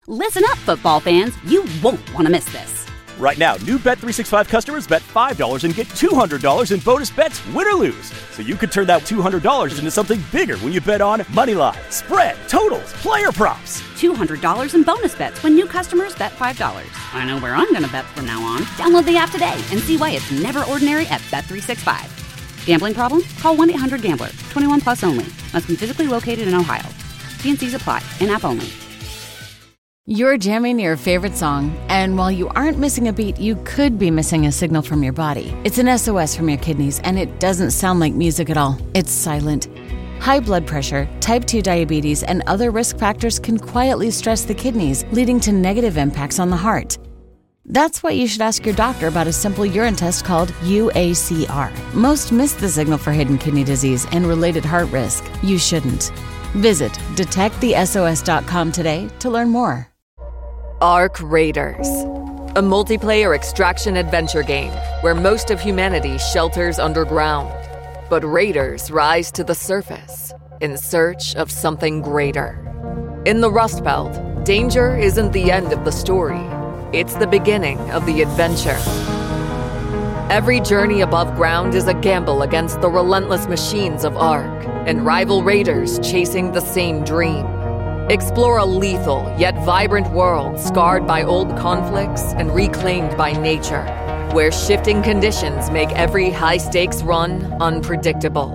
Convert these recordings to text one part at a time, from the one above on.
Listen up, football fans. You won't want to miss this. Right now, new Bet365 customers bet $5 and get $200 in bonus bets, win or lose. So you could turn that $200 into something bigger when you bet on moneyline, spread, totals, player props. $200 in bonus bets when new customers bet $5. I know where I'm going to bet from now on. Download the app today and see why it's never ordinary at Bet365. Gambling problem? Call 1-800-GAMBLER. 21 plus only. Must be physically located in Ohio. T&Cs apply. In-app only. You're jamming your favorite song, and while you aren't missing a beat, you could be missing a signal from your body. It's an SOS from your kidneys, and it doesn't sound like music at all. It's silent. High blood pressure, type 2 diabetes, and other risk factors can quietly stress the kidneys, leading to negative impacts on the heart. That's why you should ask your doctor about a simple urine test called UACR. Most miss the signal for hidden kidney disease and related heart risk. You shouldn't. Visit detectthesos.com today to learn more. Ark Raiders, a multiplayer extraction adventure game where most of humanity shelters underground, but raiders rise to the surface in search of something greater. In the Rust Belt, danger isn't the end of the story, it's the beginning of the adventure. Every journey above ground is a gamble against the relentless machines of Ark and rival raiders chasing the same dream. Explore a lethal yet vibrant world scarred by old conflicts and reclaimed by nature, where shifting conditions make every high-stakes run unpredictable.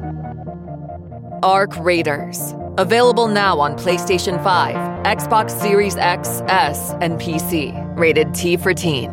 Ark Raiders. Available now on PlayStation 5, Xbox Series X, S, and PC. Rated T for Teen.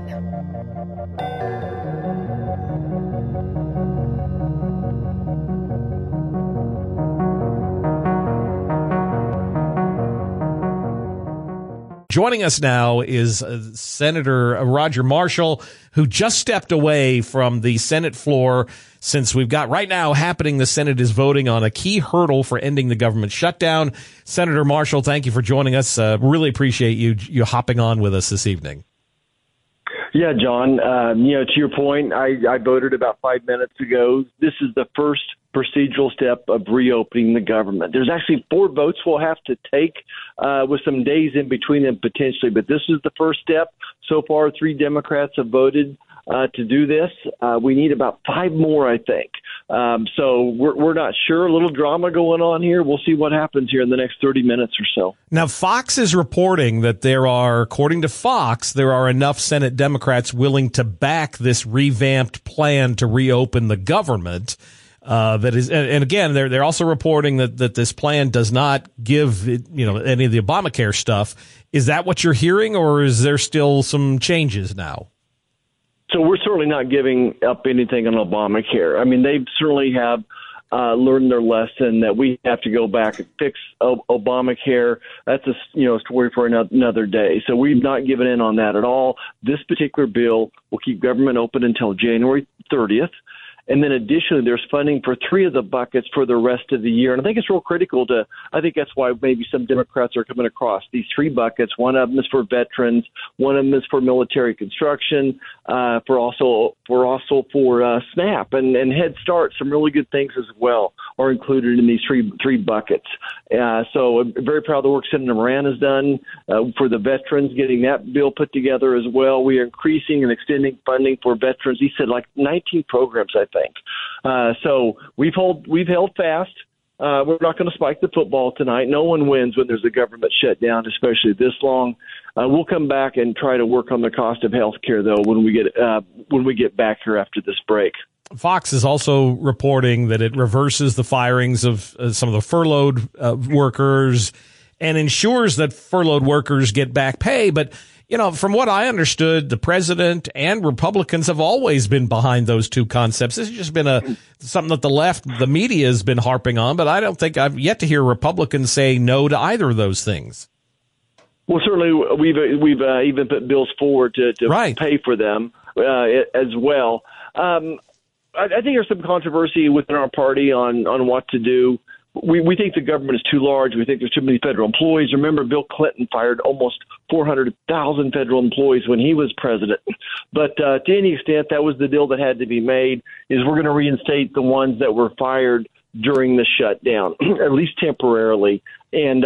Joining us now is Senator Roger Marshall, who just stepped away from the Senate floor since we've got right now happening. The Senate is voting on a key hurdle for ending the government shutdown. Senator Marshall, thank you for joining us. Really appreciate you hopping on with us this evening. Yeah, John, to your point, I voted about 5 minutes ago. This is the first procedural step of reopening the government. There's actually 4 votes we'll have to take with some days in between them potentially, but this is the first step. So far, 3 Democrats have voted to do this. We need about 5 more, I think. So we're not sure. A little drama going on here. We'll see what happens here in the next 30 minutes or so. Now, Fox is reporting that according to Fox, there are enough Senate Democrats willing to back this revamped plan to reopen the government. That is, and again, they're also reporting that this plan does not give any of the Obamacare stuff. Is that what you're hearing, or is there still some changes now? So we're certainly not giving up anything on Obamacare. I mean, they certainly have learned their lesson that we have to go back and fix Obamacare. That's a story for another day. So we've not given in on that at all. This particular bill will keep government open until January 30th. And then additionally, there's funding for 3 of the buckets for the rest of the year. And I think it's real critical I think that's why maybe some Democrats are coming across these 3 buckets. One of them is for veterans. One of them is for military construction, for SNAP and Head Start. Some really good things as well are included in these three buckets. So I'm very proud of the work Senator Moran has done for the veterans, getting that bill put together as well. We are increasing and extending funding for veterans. He said like 19 programs, I think. So we've held fast. We're not going to spike the football tonight. No one wins when there's a government shutdown, especially this long. We'll come back and try to work on the cost of health care, though, when we get back here after this break. Fox is also reporting that it reverses the firings of some of the furloughed workers and ensures that furloughed workers get back pay. But, from what I understood, the president and Republicans have always been behind those two concepts. This has just been something that the media has been harping on, but I don't think I've yet to hear Republicans say no to either of those things. Well, certainly we've even put bills forward to pay for them as well. I think there's some controversy within our party on what to do. We think the government is too large. We think there's too many federal employees. Remember, Bill Clinton fired almost 400,000 federal employees when he was president. But to any extent, that was the deal that had to be made, is we're going to reinstate the ones that were fired during the shutdown, at least temporarily. And,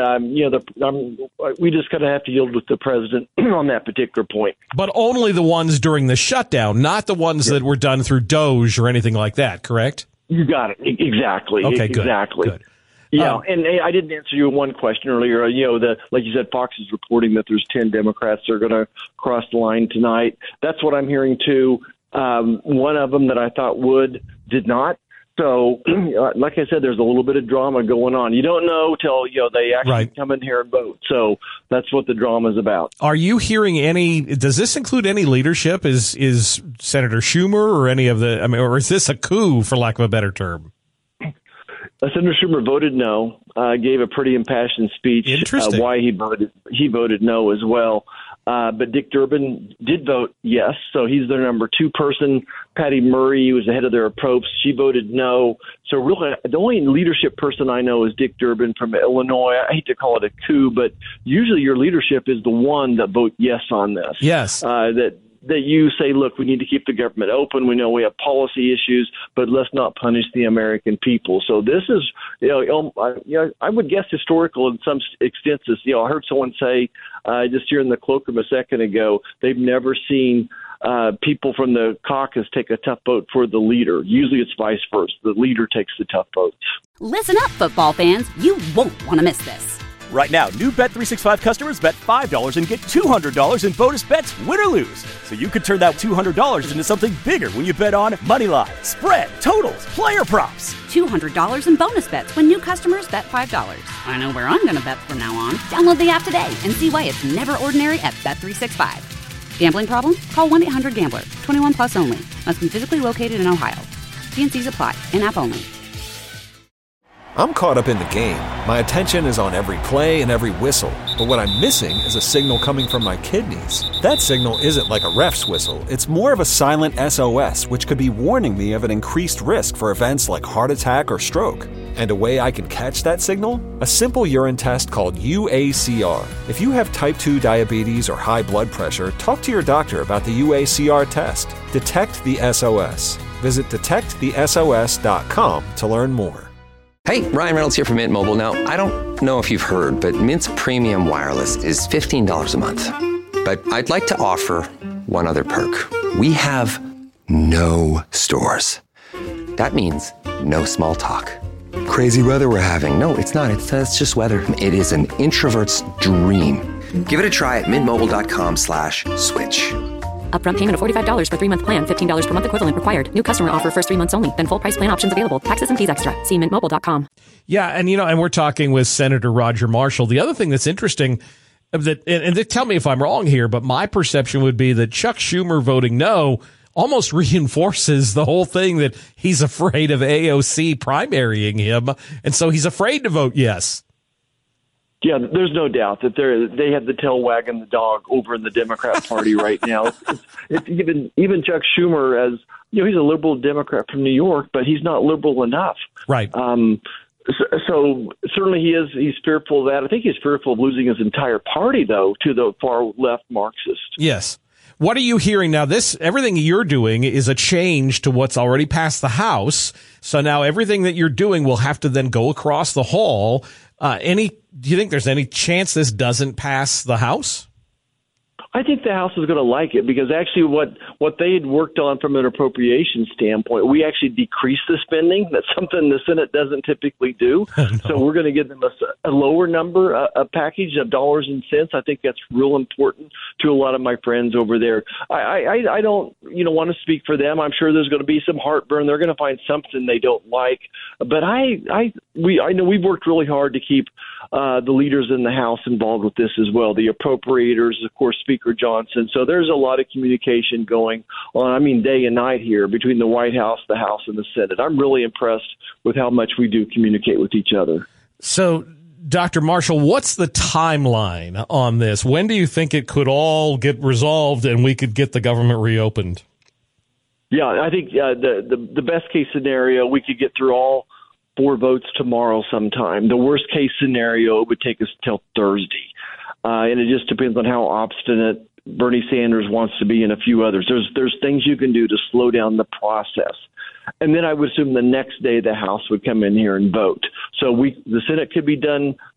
we just kind of have to yield with the president on that particular point. But only the ones during the shutdown, not the ones that were done through Doge or anything like that, correct? You got it. Exactly. Okay, good. Exactly. Good. Yeah, and I didn't answer you one question earlier. Like you said, Fox is reporting that there's 10 Democrats that are going to cross the line tonight. That's what I'm hearing too. One of them that I thought did not. So, like I said, there's a little bit of drama going on. You don't know till they actually come in here and vote. So that's what the drama is about. Are you hearing any? Does this include any leadership? Is Senator Schumer or any of the? Or is this a coup, for lack of a better term? Senator Schumer voted no. Gave a pretty impassioned speech. Interesting. Why he voted no as well. But Dick Durbin did vote yes, so he's their number 2 person. Patty Murray, who was the head of their approach, she voted no. So really, the only leadership person I know is Dick Durbin from Illinois. I hate to call it a coup, but usually your leadership is the one that vote yes on this. Yes. That you say, look, we need to keep the government open. We know we have policy issues, but let's not punish the American people. So this is, I would guess historical in some extents. I heard someone say just here in the cloakroom a second ago, they've never seen people from the caucus take a tough vote for the leader. Usually it's vice versa. The leader takes the tough votes. Listen up, football fans. You won't want to miss this. Right now, new Bet365 customers bet $5 and get $200 in bonus bets, win or lose. So you could turn that $200 into something bigger when you bet on Moneyline, spread, totals, player props. $200 in bonus bets when new customers bet $5. I know where I'm going to bet from now on. Download the app today and see why it's never ordinary at Bet365. Gambling problem? Call 1-800-GAMBLER. 21 plus only. Must be physically located in Ohio. T&Cs apply. In-app only. I'm caught up in the game. My attention is on every play and every whistle. But what I'm missing is a signal coming from my kidneys. That signal isn't like a ref's whistle. It's more of a silent SOS, which could be warning me of an increased risk for events like heart attack or stroke. And a way I can catch that signal? A simple urine test called UACR. If you have type 2 diabetes or high blood pressure, talk to your doctor about the UACR test. Detect the SOS. Visit detectthesos.com to learn more. Hey, Ryan Reynolds here from Mint Mobile. Now, I don't know if you've heard, but Mint's premium wireless is $15 a month. But I'd like to offer one other perk. We have no stores. That means no small talk. Crazy weather we're having. No, it's not. It's just weather. It is an introvert's dream. Give it a try at mintmobile.com/switch. Upfront payment of $45 for 3-month plan, $15 per month equivalent required. New customer offer first 3 months only. Then full price plan options available. Taxes and fees extra. See mintmobile.com. Yeah, and and we're talking with Senator Roger Marshall. The other thing that's interesting, and tell me if I'm wrong here, but my perception would be that Chuck Schumer voting no almost reinforces the whole thing that he's afraid of AOC primarying him, and so he's afraid to vote yes. Yeah, there's no doubt that they have the tail wagging the dog over in the Democrat Party right now. It's even Chuck Schumer, as he's a liberal Democrat from New York, but he's not liberal enough. Right. So certainly he's fearful of that. I think he's fearful of losing his entire party, though, to the far left Marxist. Yes. What are you hearing now? Everything you're doing is a change to what's already passed the House. So now everything that you're doing will have to then go across the hall. Do you think there's any chance this doesn't pass the House? I think the House is going to like it because actually what they had worked on from an appropriation standpoint, we actually decreased the spending. That's something the Senate doesn't typically do. No. So we're going to give them a lower number, a package of dollars and cents. I think that's real important to a lot of my friends over there. I don't want to speak for them. I'm sure there's going to be some heartburn. They're going to find something they don't like. But I know we've worked really hard to keep the leaders in the House involved with this as well. The appropriators, of course, Speaker Johnson. So there's a lot of communication going on, day and night here between the White House, the House, and the Senate. I'm really impressed with how much we do communicate with each other. So, Dr. Marshall, what's the timeline on this? When do you think it could all get resolved and we could get the government reopened? Yeah, I think the best case scenario, we could get through all 4 votes tomorrow sometime. The worst case scenario would take us till Thursday. And it just depends on how obstinate Bernie Sanders wants to be and a few others. There's things you can do to slow down the process. And then I would assume the next day the House would come in here and vote. So the Senate could be done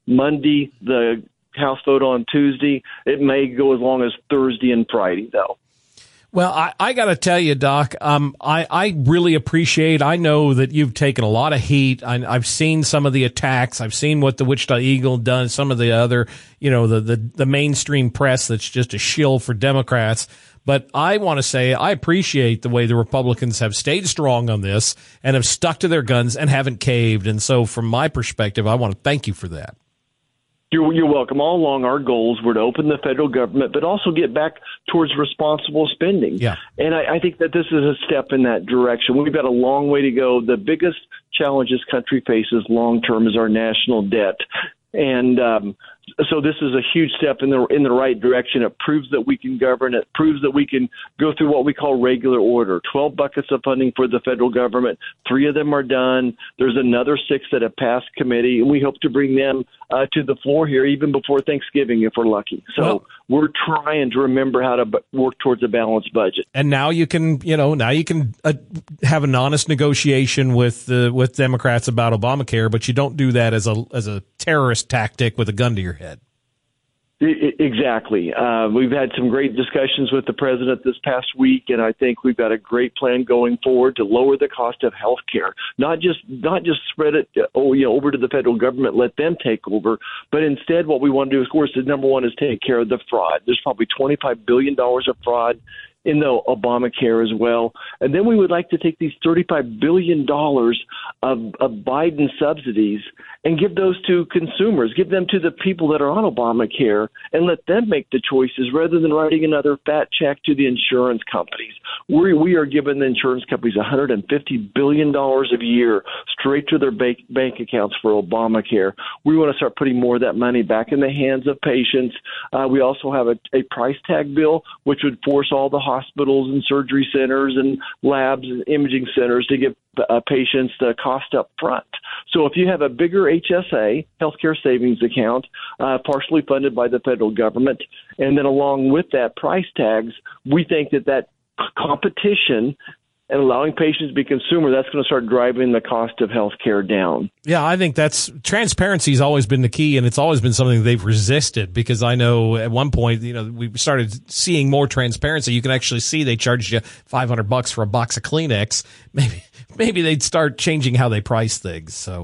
Monday, the House vote on Tuesday. It may go as long as Thursday and Friday, though. Well, I got to tell you, Doc, I really appreciate, I know that you've taken a lot of heat. I've seen some of the attacks. I've seen what the Wichita Eagle done, some of the other, the mainstream press that's just a shill for Democrats. But I want to say I appreciate the way the Republicans have stayed strong on this and have stuck to their guns and haven't caved. And so from my perspective, I want to thank you for that. You're welcome. All along, our goals were to open the federal government, but also get back towards responsible spending. Yeah. And I think that this is a step in that direction. We've got a long way to go. The biggest challenge this country faces long-term is our national debt. And so this is a huge step in the right direction. It proves that we can govern. It proves that we can go through what we call regular order. 12 buckets of funding for the federal government. 3 of them are done. There's another 6 that have passed committee, and we hope to bring them to the floor here even before Thanksgiving if we're lucky. So we're trying to remember how to work towards a balanced budget. And now you can, have an honest negotiation with Democrats about Obamacare, but you don't do that as a terrorist tactic with a gun to your head. Exactly. We've had some great discussions with the president this past week, and I think we've got a great plan going forward to lower the cost of health care. Not just spread it over to the federal government, let them take over, but instead what we want to do, of course, is number one is take care of the fraud. There's probably $25 billion of fraud in the Obamacare as well. And then we would like to take these $35 billion of Biden subsidies and give those to consumers, give them to the people that are on Obamacare, and let them make the choices rather than writing another fat check to the insurance companies. We are giving the insurance companies $150 billion a year straight to their bank accounts for Obamacare. We want to start putting more of that money back in the hands of patients. We also have a price tag bill, which would force all the hospitals and surgery centers and labs and imaging centers to give patients the cost up front. So if you have a bigger HSA, healthcare savings account, partially funded by the federal government, and then along with that price tags, we think that competition and allowing patients to be consumer, that's going to start driving the cost of health care down. Yeah, I think transparency has always been the key, and it's always been something they've resisted, because I know at one point, we started seeing more transparency. You can actually see they charged you $500 for a box of Kleenex. Maybe they'd start changing how they price things. So,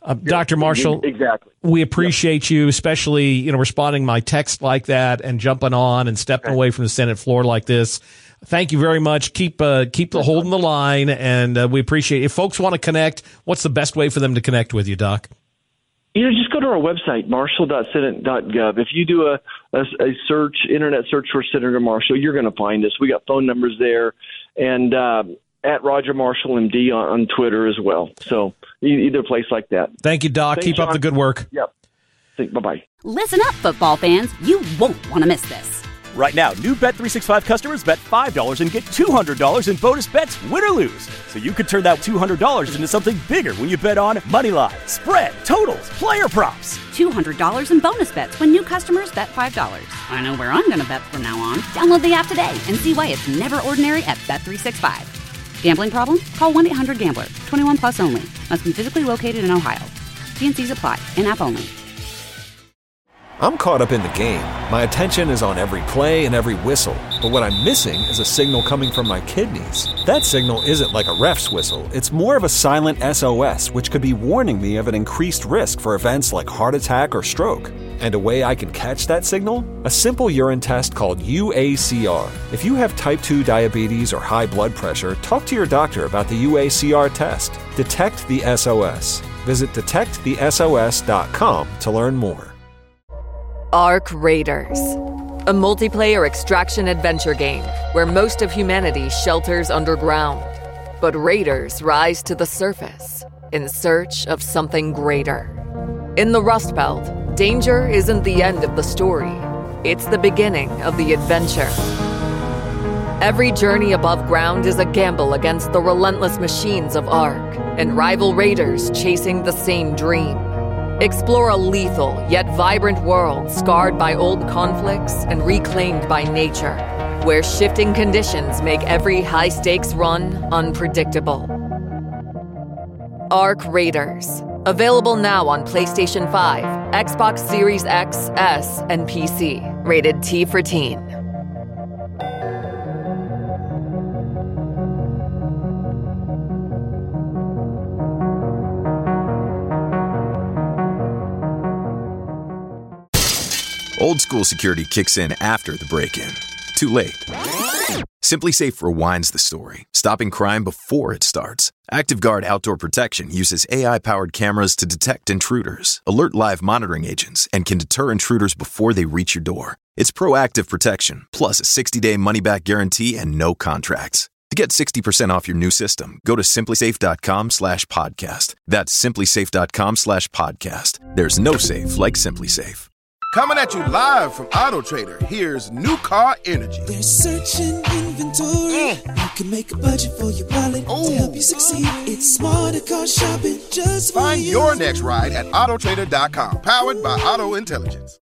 Dr. Marshall, exactly. We appreciate you, especially, responding to my text like that and jumping on and stepping away from the Senate floor like this. Thank you very much. Keep holding the line, and we appreciate it. If folks want to connect, what's the best way for them to connect with you, Doc? Just go to our website, marshall.senate.gov. If you do a internet search for Senator Marshall, you're going to find us. We got phone numbers there, and at Roger Marshall MD on Twitter as well. So either place like that. Thank you, Doc. Thanks, Keep John. up the good work. Yep. Bye-bye. Listen up, football fans. You won't want to miss this. Right now, new Bet365 customers bet $5 and get $200 in bonus bets, win or lose. So you could turn that $200 into something bigger when you bet on money line, spread, totals, player props. $200 in bonus bets when new customers bet $5. I know where I'm going to bet from now on. Download the app today and see why it's never ordinary at Bet365. Gambling problem? Call 1-800-GAMBLER. 21 plus only. Must be physically located in Ohio. T&Cs apply. In-app only. I'm caught up in the game. My attention is on every play and every whistle. But what I'm missing is a signal coming from my kidneys. That signal isn't like a ref's whistle. It's more of a silent SOS, which could be warning me of an increased risk for events like heart attack or stroke. And a way I can catch that signal? A simple urine test called UACR. If you have type 2 diabetes or high blood pressure, talk to your doctor about the UACR test. Detect the SOS. Visit detectthesos.com to learn more. Ark Raiders, a multiplayer extraction adventure game where most of humanity shelters underground. But raiders rise to the surface in search of something greater. In the Rust Belt, danger isn't the end of the story. It's the beginning of the adventure. Every journey above ground is a gamble against the relentless machines of Ark and rival raiders chasing the same dream. Explore a lethal yet vibrant world scarred by old conflicts and reclaimed by nature, where shifting conditions make every high-stakes run unpredictable. Ark Raiders, available now on PlayStation 5 Xbox Series X, S, and PC. Rated T for Teen. Old school security kicks in after the break-in. Too late. SimpliSafe rewinds the story, stopping crime before it starts. ActiveGuard Outdoor Protection uses AI-powered cameras to detect intruders, alert live monitoring agents, and can deter intruders before they reach your door. It's proactive protection, plus a 60-day money-back guarantee and no contracts. To get 60% off your new system, go to simplisafe.com/podcast. That's simplisafe.com/podcast. There's no safe like SimpliSafe. Coming at you live from Auto Trader, here's New Car Energy. They're searching inventory. You can make a budget for your wallet to help you succeed. It's smarter car shopping just for Find you. your next ride at autotrader.com. Powered by Auto Intelligence.